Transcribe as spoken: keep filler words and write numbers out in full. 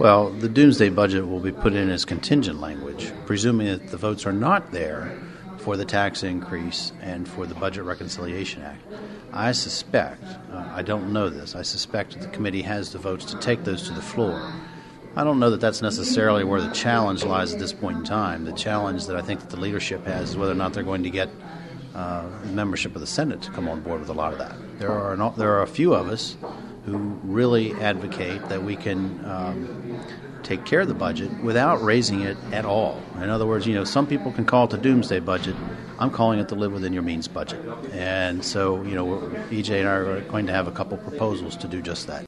Well, the doomsday budget will be put in as contingent language, presuming that the votes are not there for the tax increase and for the Budget Reconciliation Act. I suspect, uh, I don't know this, I suspect that the committee has the votes to take those to the floor. I don't know that that's necessarily where the challenge lies at this point in time. The challenge that I think that the leadership has is whether or not they're going to get uh, membership of the Senate to come on board with a lot of that. There are an, there are a few of us who really advocate that we can um, take care of the budget without raising it at all. In other words, you know, some people can call it the doomsday budget. I'm calling it the live within your means budget. And so, you know, E J and I are going to have a couple proposals to do just that.